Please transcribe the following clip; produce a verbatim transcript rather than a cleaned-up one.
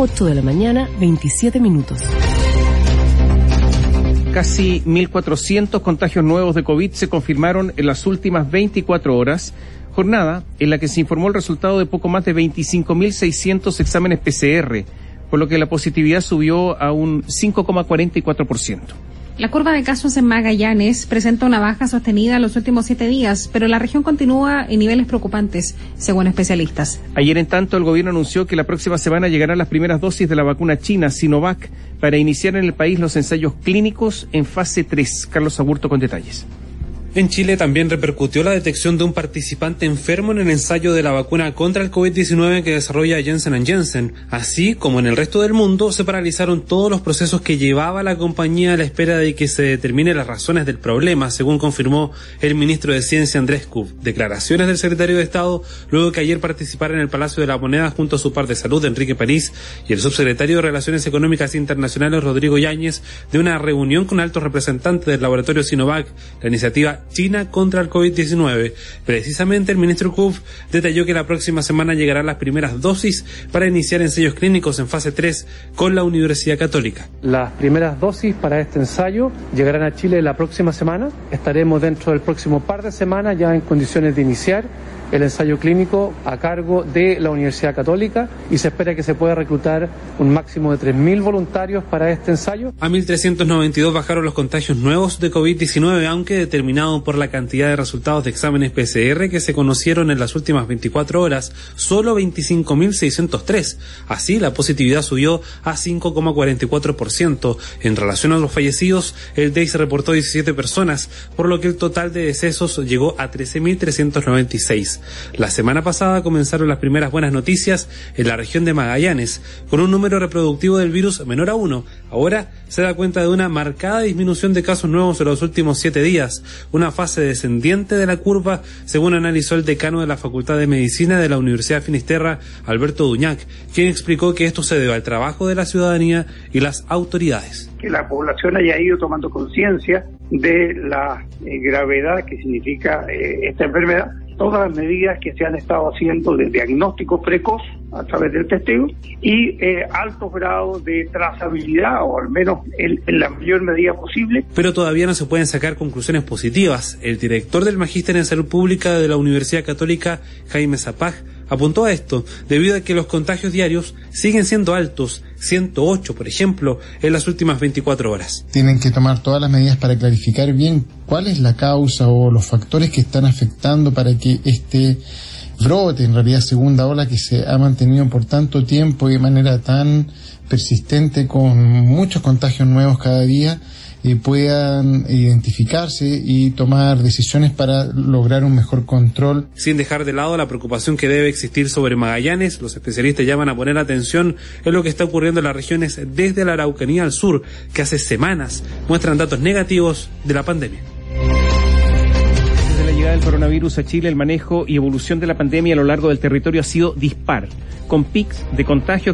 ocho de la mañana, veintisiete minutos. Casi mil cuatrocientos contagios nuevos de COVID se confirmaron en las últimas veinticuatro horas, jornada en la que se informó el resultado de poco más de veinticinco mil seiscientos exámenes P C R, por lo que la positividad subió a un cinco coma cuarenta y cuatro por ciento. La curva de casos en Magallanes presenta una baja sostenida en los últimos siete días, pero la región continúa en niveles preocupantes, según especialistas. Ayer, en tanto, el gobierno anunció que la próxima semana llegarán las primeras dosis de la vacuna china Sinovac para iniciar en el país los ensayos clínicos en fase tres. Carlos Agurto con detalles. En Chile también repercutió la detección de un participante enfermo en el ensayo de la vacuna contra el COVID diecinueve que desarrolla Janssen and Janssen. Así como en el resto del mundo, se paralizaron todos los procesos que llevaba la compañía a la espera de que se determinen las razones del problema, según confirmó el ministro de Ciencia Andrés Kuhn. Declaraciones del secretario de Estado luego que ayer participara en el Palacio de la Moneda junto a su par de salud, Enrique París, y el subsecretario de Relaciones Económicas Internacionales, Rodrigo Yáñez, de una reunión con altos representantes del laboratorio Sinovac, la iniciativa China contra el COVID diecinueve. Precisamente el ministro Kuhn detalló que la próxima semana llegarán las primeras dosis para iniciar ensayos clínicos en fase tres con la Universidad Católica. Las primeras dosis para este ensayo llegarán a Chile la próxima semana. Estaremos dentro del próximo par de semanas ya en condiciones de iniciar el ensayo clínico a cargo de la Universidad Católica y se espera que se pueda reclutar un máximo de tres mil voluntarios para este ensayo. A mil trescientos noventa y dos bajaron los contagios nuevos de COVID diecinueve, aunque determinado por la cantidad de resultados de exámenes P C R que se conocieron en las últimas veinticuatro horas, solo veinticinco mil seiscientos tres. Así, la positividad subió a cinco coma cuarenta y cuatro por ciento. En relación a los fallecidos, el D E I S reportó diecisiete personas, por lo que el total de decesos llegó a trece mil trescientos noventa y seis. La semana pasada comenzaron las primeras buenas noticias en la región de Magallanes, con un número reproductivo del virus menor a uno. Ahora se da cuenta de una marcada disminución de casos nuevos en los últimos siete días, una fase descendiente de la curva, según analizó el decano de la Facultad de Medicina de la Universidad de Finisterra, Alberto Duñac, quien explicó que esto se debe al trabajo de la ciudadanía y las autoridades. Que la población haya ido tomando conciencia de la eh, gravedad que significa eh, esta enfermedad. Todas las medidas que se han estado haciendo de diagnóstico precoz a través del testeo y eh, altos grados de trazabilidad, o al menos en, en la mayor medida posible. Pero todavía no se pueden sacar conclusiones positivas. El director del Magíster en Salud Pública de la Universidad Católica, Jaime Zapag, apuntó a esto debido a que los contagios diarios siguen siendo altos, ciento ocho por ejemplo, en las últimas veinticuatro horas. Tienen que tomar todas las medidas para clarificar bien cuál es la causa o los factores que están afectando para que este brote, en realidad segunda ola que se ha mantenido por tanto tiempo y de manera tan persistente con muchos contagios nuevos cada día, eh, puedan identificarse y tomar decisiones para lograr un mejor control. Sin dejar de lado la preocupación que debe existir sobre Magallanes, los especialistas llaman a poner atención en lo que está ocurriendo en las regiones desde la Araucanía al sur, que hace semanas muestran datos negativos de la pandemia. Desde la llegada del coronavirus a Chile, el manejo y evolución de la pandemia a lo largo del territorio ha sido dispar, con picos de contagio